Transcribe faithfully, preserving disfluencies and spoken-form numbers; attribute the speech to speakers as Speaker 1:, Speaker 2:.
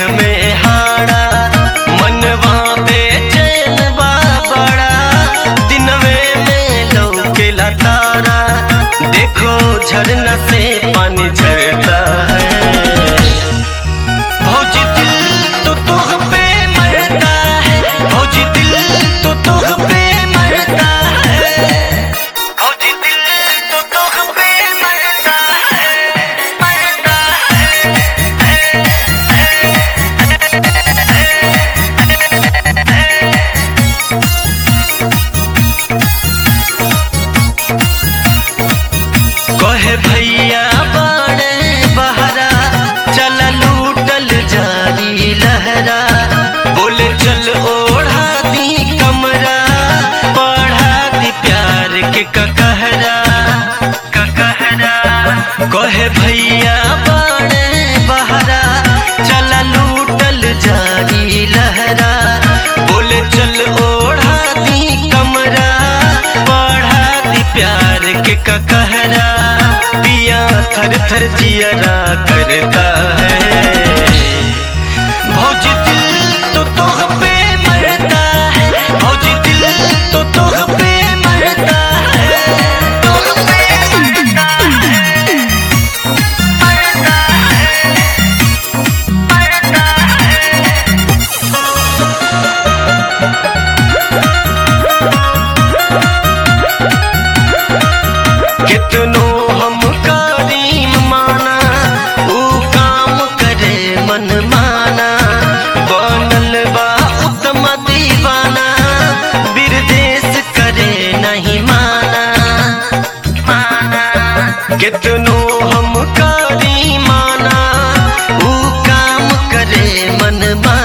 Speaker 1: में हाड़ा मनवा बेचैन बा बड़ा दिनवे में लौकेला तारा देखो झरना से पानी झरता है भौजी दिल तो तुह पे मरता है भौजी दिल तो तुह पे मरता है भौजी दिल तो तुह पे मरता है मरता कहे भैया बाड़े बहरा चला लूटल जारी लहरा बोले चल ओढ़ा दी कमरा बढ़ा दी प्यार के ककहरा ककहरा कहे भैया बाड़े बहरा चला लूटल जारी लहरा बोले चल ओढ़ा दी कमरा बढ़ा दी प्यार के ककहरा पिया थर थर जियरा करता है भौजी दिल तो तुह पे मरता है भौजी दिल तो तुह पे मरता है तुह पे मरता है मरता है कितनो हम करीम माना ऊ काम करे मन माना बनल बा उत्तम दीवाना बिरदेश करे नहीं माना माना कितनो हम करीम माना ऊ काम करे मन माना